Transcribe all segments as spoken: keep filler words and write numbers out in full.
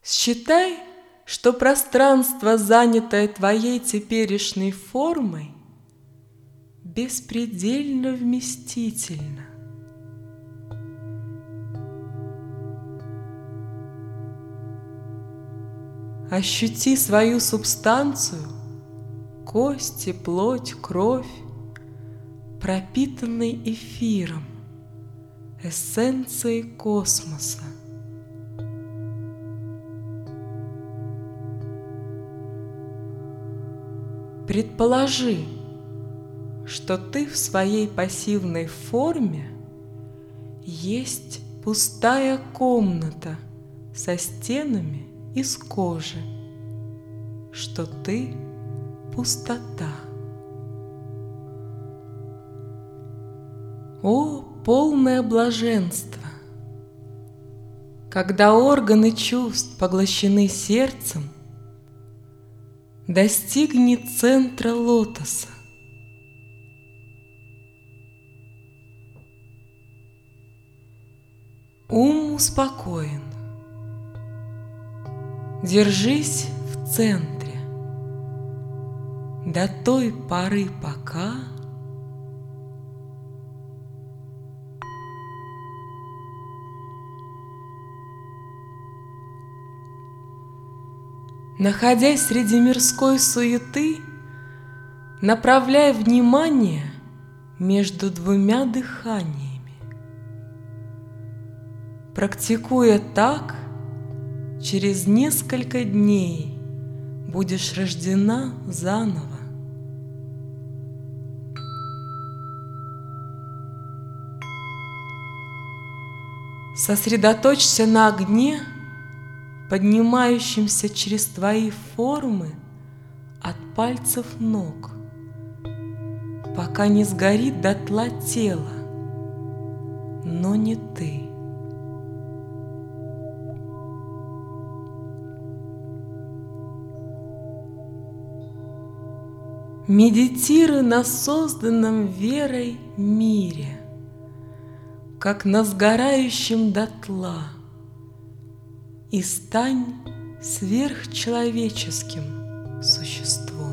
Считай, что пространство, занятое твоей теперешней формой, беспредельно вместительно. Ощути свою субстанцию, кости, плоть, кровь, пропитанной эфиром, эссенцией космоса. Предположи, что ты в своей пассивной форме есть пустая комната со стенами из кожи, что ты — пустота. О, полное блаженство! Когда органы чувств поглощены сердцем, достигни центра лотоса. Ум успокоен. Держись в центре до той поры, пока находясь среди мирской суеты, направляй внимание между двумя дыханиями. Практикуя так, через несколько дней будешь рождена заново. Сосредоточься на огне, поднимающимся через твои формы от пальцев ног, пока не сгорит дотла тело, но не ты. Медитируй на созданном верой мире, как на сгорающем дотла, и стань сверхчеловеческим существом.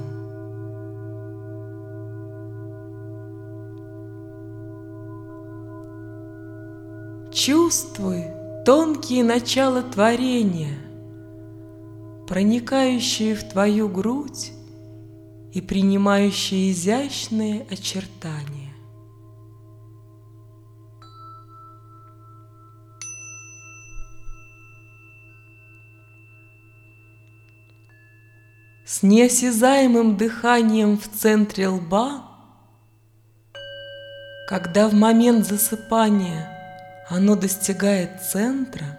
Чувствуй тонкие начала творения, проникающие в твою грудь и принимающие изящные очертания. С неосязаемым дыханием в центре лба, когда в момент засыпания оно достигает центра,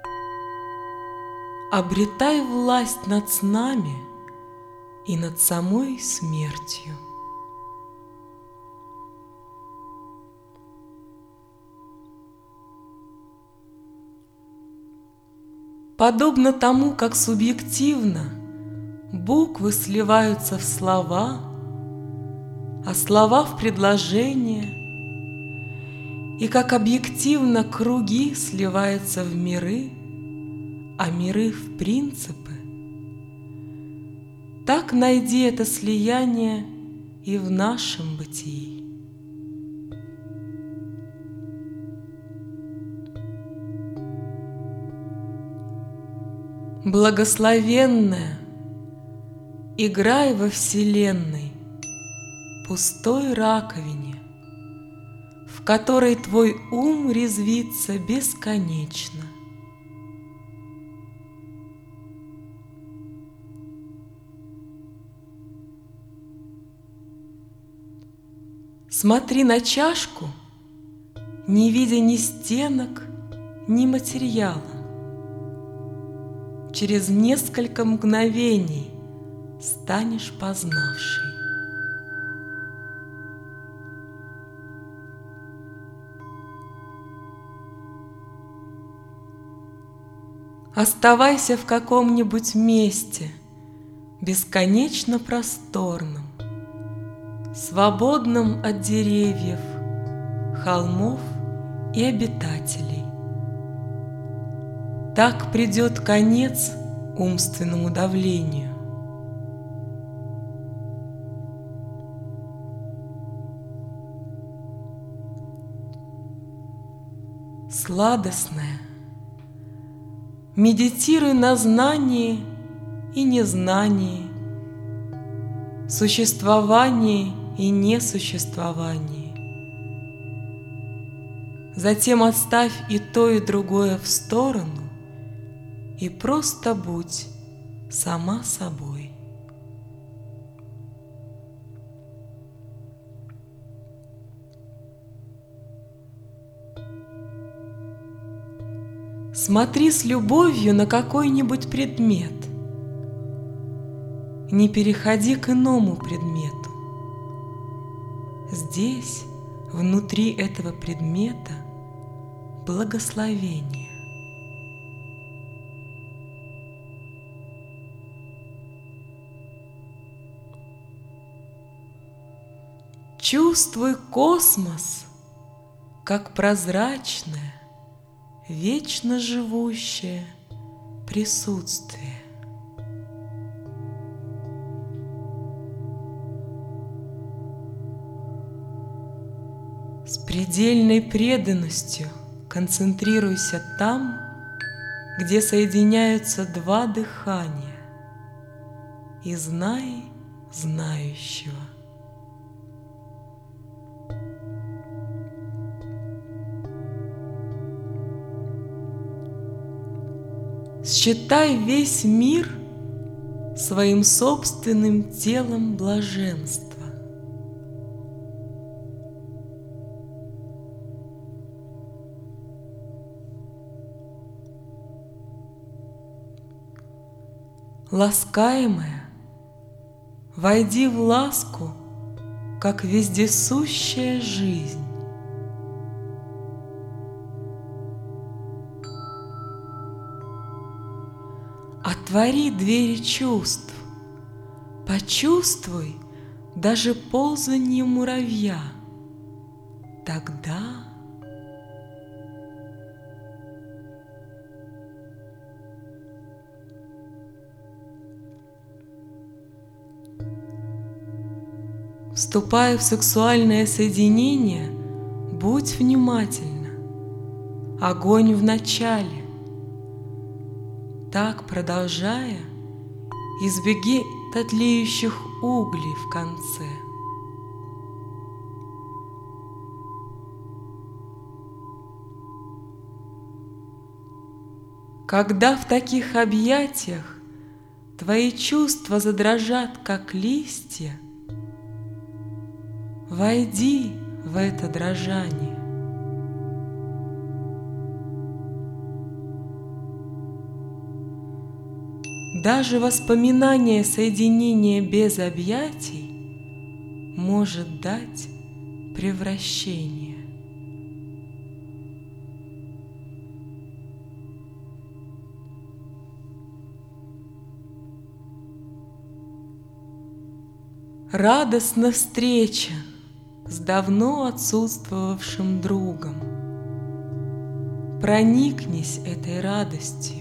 обретай власть над снами и над самой смертью. Подобно тому, как субъективно буквы сливаются в слова, а слова в предложения, и как объективно круги сливаются в миры, а миры в принципы, так найди это слияние и в нашем бытии. Благословенная, играй во Вселенной, пустой раковине, в которой твой ум резвится бесконечно. Смотри на чашку, не видя ни стенок, ни материала. Через несколько мгновений станешь познавшей. Оставайся в каком-нибудь месте, бесконечно просторном, свободном от деревьев, холмов и обитателей. Так придет конец умственному давлению. Сладостное. Медитируй на знании и незнании, существовании и несуществовании. Затем отставь и то, и другое в сторону и просто будь сама собой. Смотри с любовью на какой-нибудь предмет. Не переходи к иному предмету. Здесь, внутри этого предмета, благословение. Чувствуй космос как прозрачное, вечно живущее присутствие. С предельной преданностью концентрируйся там, где соединяются два дыхания, и знай знающего. Считай весь мир своим собственным телом блаженства. Ласкаемая, войди в ласку, как вездесущая жизнь. Отвори двери чувств, почувствуй даже ползанье муравья. Тогда вступая в сексуальное соединение, будь внимательна. Огонь в начале. Так продолжая, избеги тлеющих углей в конце. Когда в таких объятиях твои чувства задрожат, как листья, войди в это дрожание. Даже воспоминание соединения без объятий может дать превращение. Радостна встреча с давно отсутствовавшим другом. Проникнись этой радостью.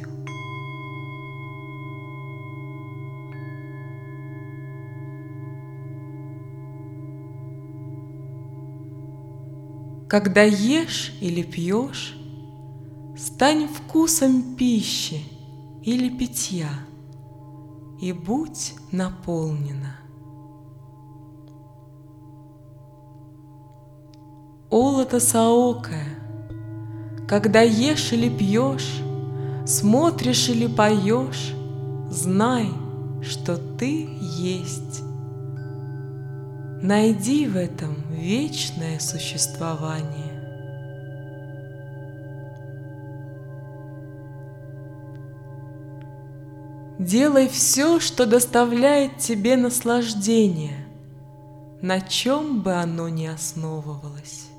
Когда ешь или пьешь, стань вкусом пищи или питья и будь наполнена. Олото саокая, когда ешь или пьешь, смотришь или поешь, знай, что ты есть. Найди в этом вечное существование. Делай все, что доставляет тебе наслаждение, на чем бы оно ни основывалось.